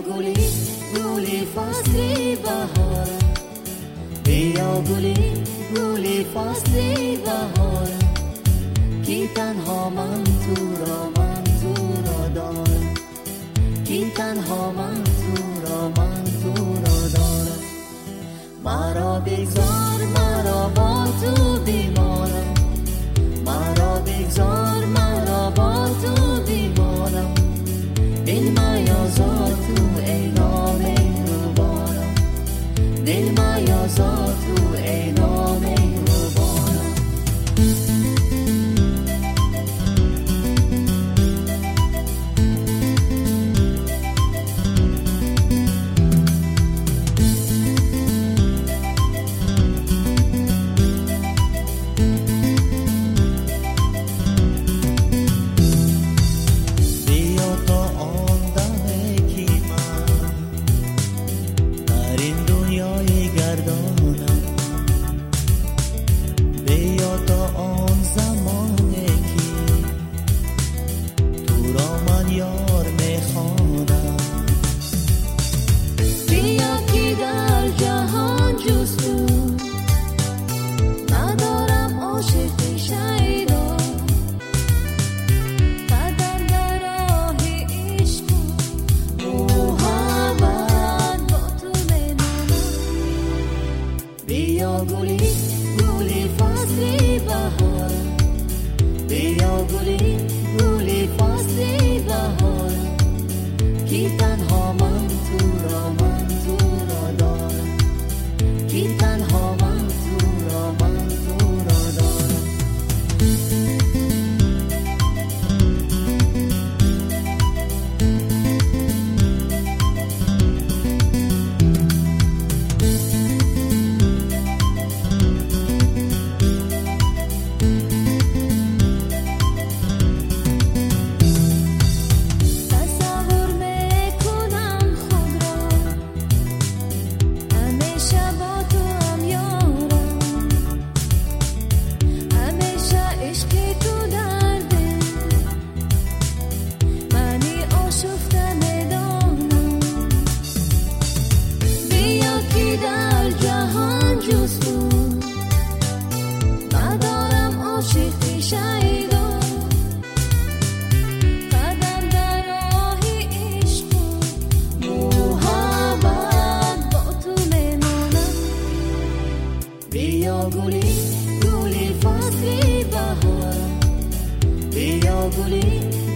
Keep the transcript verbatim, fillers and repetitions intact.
گلی گلی فصلی بهارم، بیا گلی گلی فصلی بهارم، کی تنها من تو را من تو را دارم، کی تنها من تو را من تو را دارم. مرا بگذار مرا با تو بیمارم، مرا بگذار مرا با تو بیمارم، دل میازار تو ای نام روبارم، دل میازار تو ای نام روبارم. بیا گلی گلی فصلی بهارم، بیا گلی گلی فصلی بهارم، کی تنها من تو را من تو را دارم، کی تنها من تو را من تو را دارم. بیا گلی گلی فصلی بهارم، بیا گلی